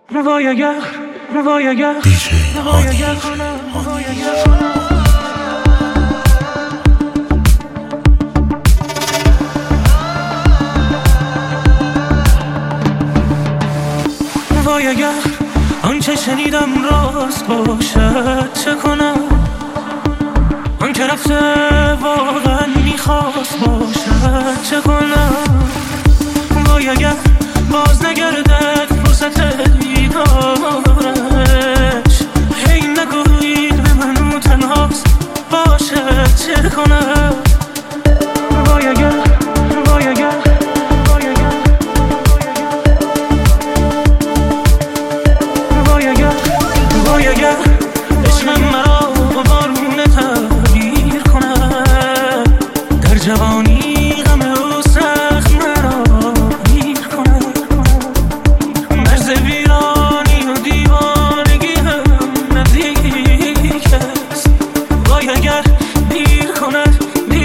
وای اگر آنچه شنیدم راست باشد چه کنم، آنچه رفته واقعا میخواست باشد چه کنم. وای اگر باز نگردد فرصت دیدارش، هی نگویید به من او تنهاست باشد چه کنم. وای اگر عشقم مرا با بارون تغییر کند، در جوانی غم او سخت مرا گیر کند. مرز ویرانی و دیوانگی هم نزدیک است. وای اگر دیر کند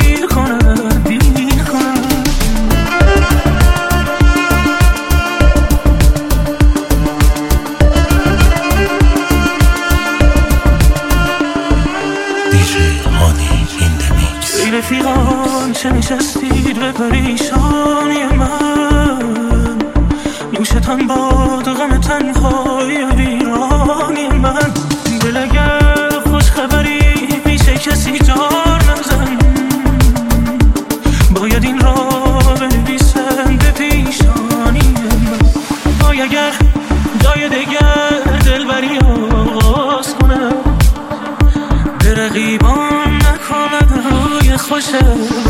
رفیقان چه نشستید به پریشانی من، نوشتان باد غم تنهای ویرانی من. دل اگر خوش خبری پیش کسی جار نزن، باید این را بنویسم به پیشانی من. وای اگر جای دیگر دلبری آغاز کنم، به رقیبان نکند روی خوشم.